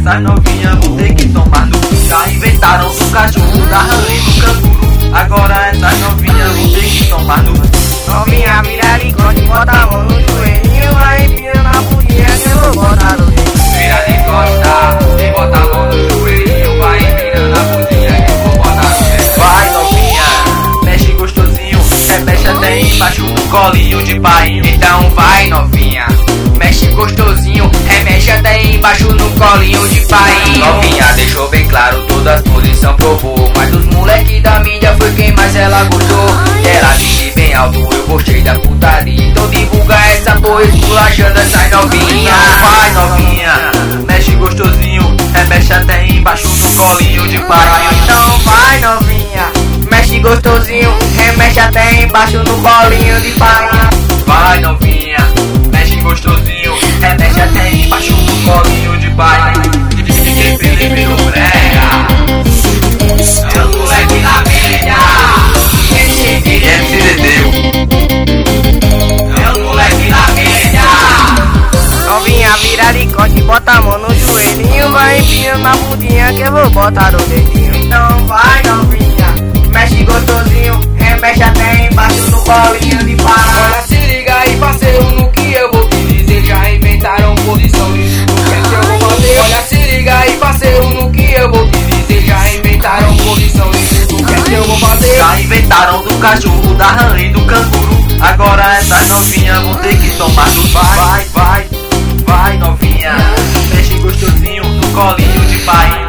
essas novinhas vão ter que tomar no cu. Já inventaram do cachorro, da rã e do canguru. Agora essas novinhas vão ter que tomar no cu. Novinha vira licode, bota a mão no joelhinho, vai empina na bundinha que eu vou botar no dedinho. Vira de costa e bota a mão no joelhinho, vai empinando a bundinha que eu vou botar no dedinho. Vai novinha, mexe gostosinho, mexe até embaixo no colinho de pai. Então vai novinha, mexe gostosinho, mexe até embaixo no colinho de pai. Novinha deixou bem claro, toda a posição provou, mas dos moleque da mídia foi quem mais ela gostou. Ela disse bem alto, eu gostei da putaria, então divulga essa porra esculachando essas novinhas. Vai novinha, mexe gostosinho, mexe até embaixo no colinho de pai. Então vai novinha, mexe gostosinho, mexe até embaixo no colinho de pai. Vai novinha, mexe gostosinho, mexe até embaixo no colinho de pai. DJ Felipe no brega, é o moleque na média. MC Dedeu, é o moleque na média. Novinha vira licode, bota a mão no joelhinho, vai empinando na bundinha que eu vou botar no dedinho. Então vai novinha, mexe gostosinho, mexe até embaixo no colinho de pai. Olha, se liga aí, parceiro, no que eu vou te dizer. Já inventaram posição e tu quer que eu vou fazer? Olha, se liga aí, parceiro, no que eu vou te dizer. Já inventaram posição e tu quer que eu vou fazer? Já inventaram do cachorro, da rã e do canguru. Agora essas novinhas vão ter que tomar no vai novinha, mexe gostosinho no colinho de pai.